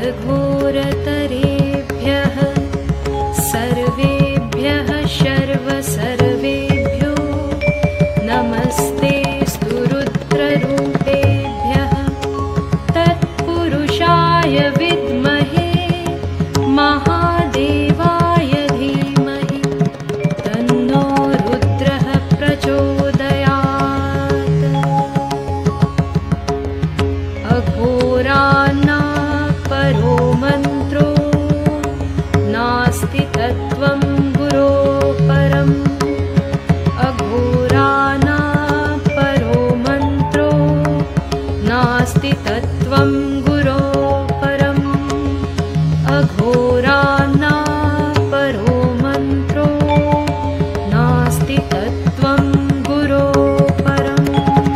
घोरतरेभ्यः सर्वेभ्यः सर्वेभ्यो नमस्ते स्तुरुद्ररूपेभ्यः तत्पुरुषाय विद्महे महादेवाय धीमहि तन्नो रुद्रः प्रचोदयात्। अघोरान्ना परो मन्त्रो नास्ति तत्त्वं गुरो परम्। अघोराना परो मन्त्रो नास्ति तत्त्वं गुरो परम्। अघोराना परो मन्त्रो नास्ति तत्त्वं गुरो परम्।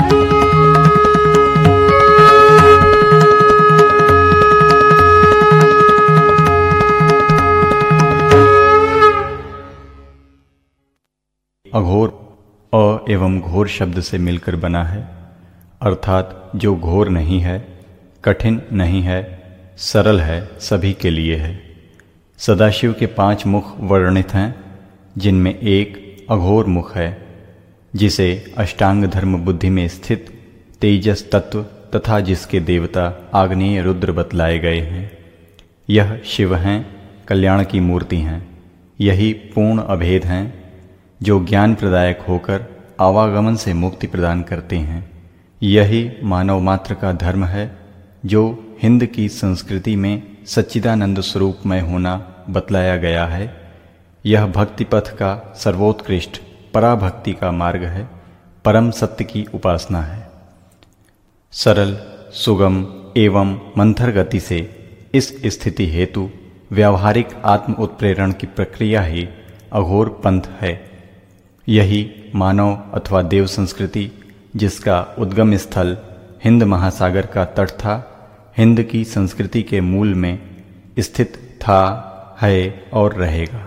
अघोर अ एवं घोर शब्द से मिलकर बना है, अर्थात जो घोर नहीं है, कठिन नहीं है, सरल है, सभी के लिए है। सदाशिव के 5 मुख वर्णित हैं, जिनमें एक अघोर मुख है, जिसे अष्टांग धर्म बुद्धि में स्थित तेजस तत्व तथा जिसके देवता आग्नेय रुद्र बतलाए गए हैं। यह शिव हैं, कल्याण की मूर्ति हैं। यही पूर्ण अभेद हैं, जो ज्ञान प्रदायक होकर आवागमन से मुक्ति प्रदान करते हैं। यही मानव मात्र का धर्म है, जो हिंद की संस्कृति में सच्चिदानंद स्वरूपमय होना बतलाया गया है। यह भक्ति पथ का सर्वोत्कृष्ट पराभक्ति का मार्ग है, परम सत्य की उपासना है। सरल, सुगम एवं मंथर गति से इस स्थिति हेतु व्यावहारिक आत्म उत्प्रेरण की प्रक्रिया ही अघोर पंथ है। यही मानव अथवा देव संस्कृति, जिसका उद्गम स्थल हिंद महासागर का तट था, हिंद की संस्कृति के मूल में स्थित था, है और रहेगा।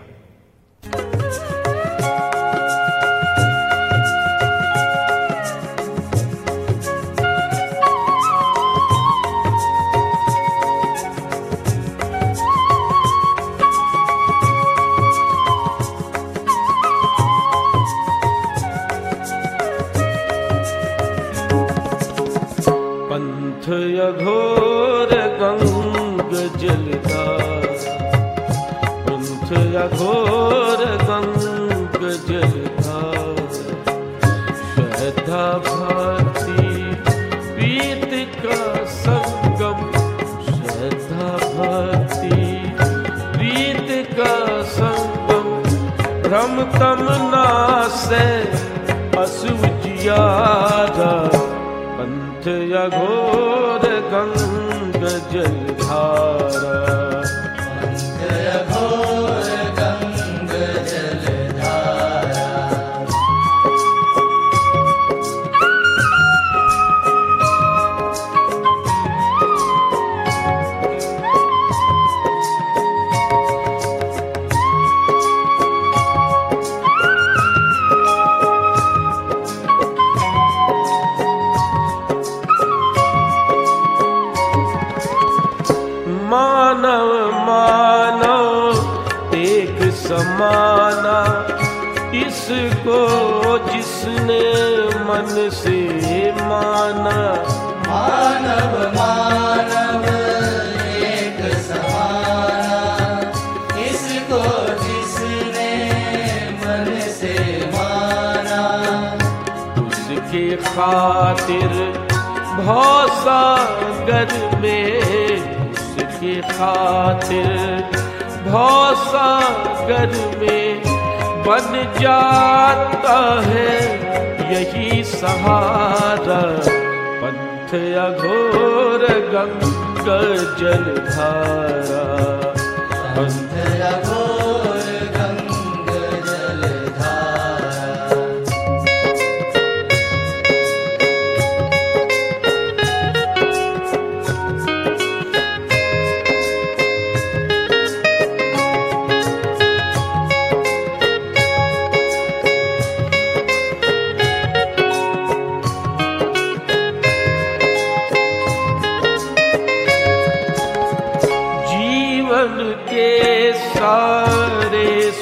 अघोर गंग जलधार, पंथ अघोर गंग जलधार। श्रद्धा भक्ति प्रीत का संगम, श्रद्धा भक्ति प्रीत का संगम। भ्रम तम नासै असुव जियारा, पंथ अघोर गंग जलधारा। पंथ अघोर गंग जलधारा। मानव मानव एक समाना, इसको जिसने मन से माना। मानव मानव एक समाना, इसको जिसने मन से माना। उसके खातिर भवसागर में, उसके खातिर भवसागर में बन जाता है यही सहारा। पंथ अघोर गंग जलधारा। पंथ अघोर गंग जलधारा।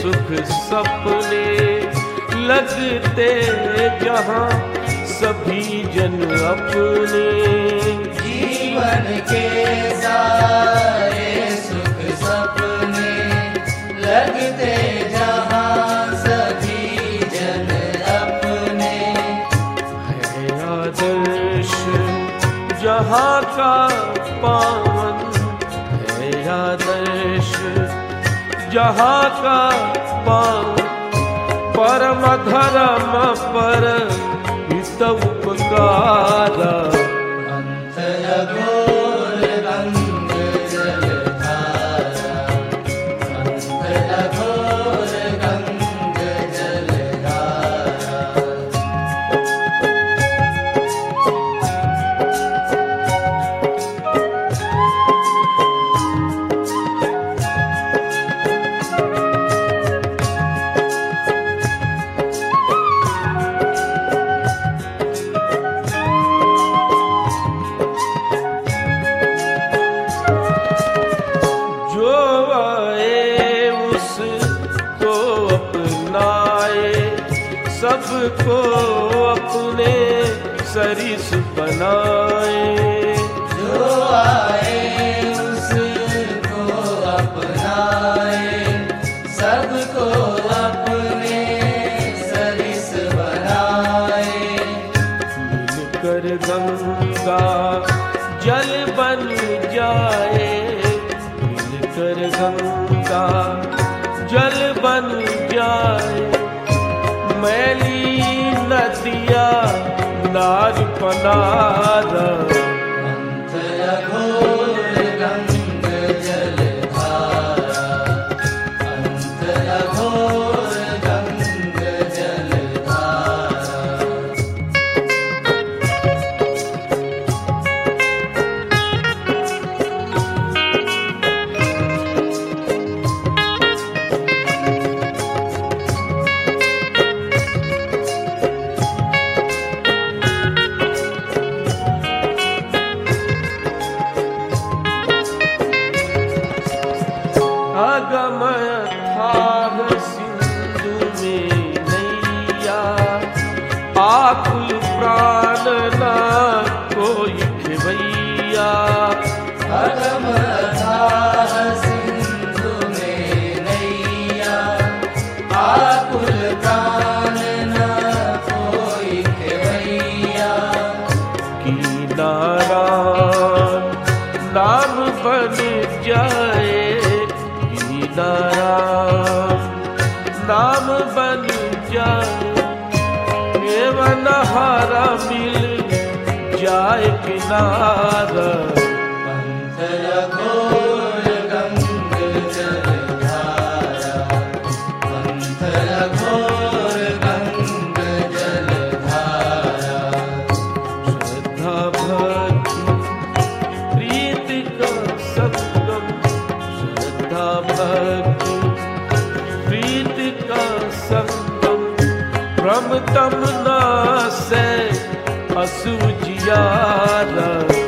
सुख सपने लगते जहाँ सभी जन अपने। जीवन के सारे सुख सपने लगते जहाँ सभी जन अपने। है आदर्श जहाँ का पावन, है आदर्श जहाँ का पावन, परम धर्म पर हित उपकार। अंत अघोर गंग जलधारा, अंत अघोर गंग जलधारा। सबको अपने सरिस बनाए। जो आए उसको अपनाए, सबको अपने सरिस बनाए। मिलकर गंगा जल बन जाए, मिलकर गंगा जल बन जाए। मैली नदिया नार पनार। अंत अघोर गंग जलधारा, अंत अघोर गंग जलधारा। अगम अथाह सिंधु में नैया, आकुल प्राण ना कोई खेवैया। अगम अथाह सिंधु में नैया, आकुल प्राण न कोई खेवैया। किनारा नाम बन जाए, नाम बन जाए। एवं हारा मिल जाए किनारा। अंत अघोर गंग जलधारा, अंत अघोर गंग जलधारा। श्रद्धा भक्ति प्रीति का संगम, श्रद्धा भक्ति प्रीति का संगम। भ्रम तम नासै असुजियारा।